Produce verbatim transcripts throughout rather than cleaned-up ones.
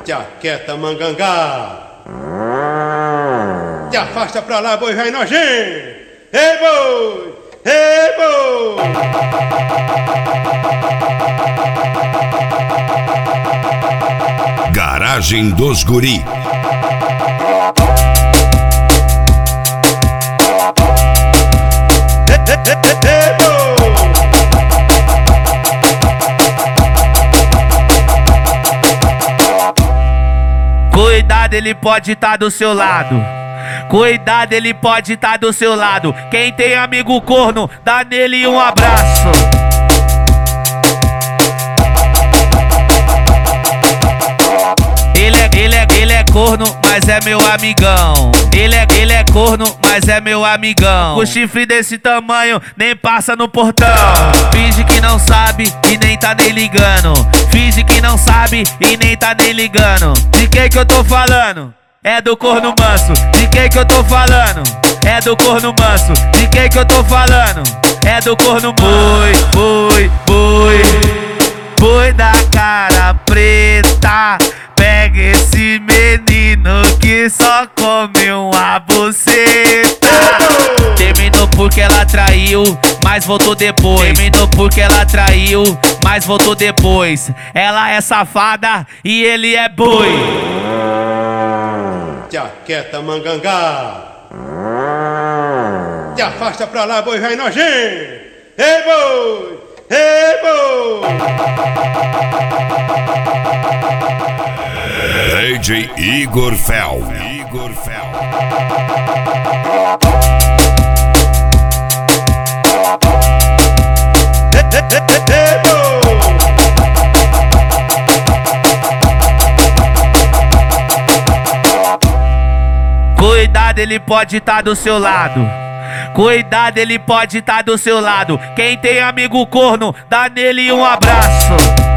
Jaqueta mangangá. Te afasta pra lá, boi vai nojento. Ei, boi! Ei, boi! Garagem dos Guri. Cuidado, ele pode estar do seu lado. Cuidado, ele pode estar do seu lado. Quem tem amigo corno, dá nele um abraço. Ele é, ele é, ele é corno, mas é meu amigão. Ele é, ele é corno, mas é meu amigão. Com chifre desse tamanho, nem passa no portão. Finge que não sabe e nem tá nem ligando. Finge que não sabe e nem tá nem ligando. De quem que eu tô falando? É do corno manso. De quem que eu tô falando? É do corno manso. De quem que eu tô falando? É do corno boi, boi, boi. Boi da cara preta. Pega esse menino que só come uma buceta. Terminou porque ela traiu, mas voltou depois. Terminou porque ela traiu, mas voltou depois. Ela é safada e ele é boi. Jaqueta mangangá. Te afasta pra lá, boi vai nojento. Ei, boi! Ei, boi! D J Igor Fel. Igor Fel. Cuidado, ele pode estar do seu lado. Cuidado, ele pode estar do seu lado. Quem tem amigo corno, dá nele um abraço.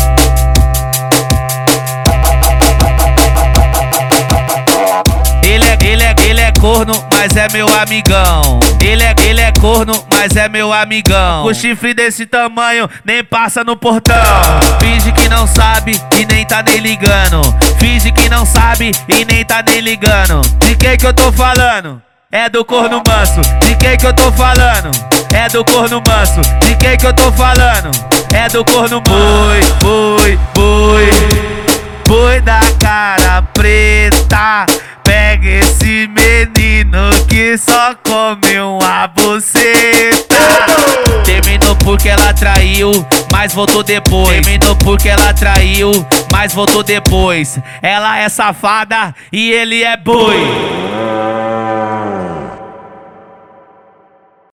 Ele é, ele é, ele é corno, mas é meu amigão. Ele é, ele é corno, mas é meu amigão. Com chifre desse tamanho, nem passa no portão. Finge que não sabe e nem tá nem ligando. Finge que não sabe e nem tá nem ligando. De quem que eu tô falando? É do corno manso. De quem que eu tô falando? É do corno manso. De quem que eu tô falando? É do corno boi, boi, boi. Boi da cara preta. Pega esse menino que só come uma buceta. Terminou porque ela traiu, mas voltou depois. Terminou porque ela traiu, mas voltou depois. Ela é safada e ele é boi.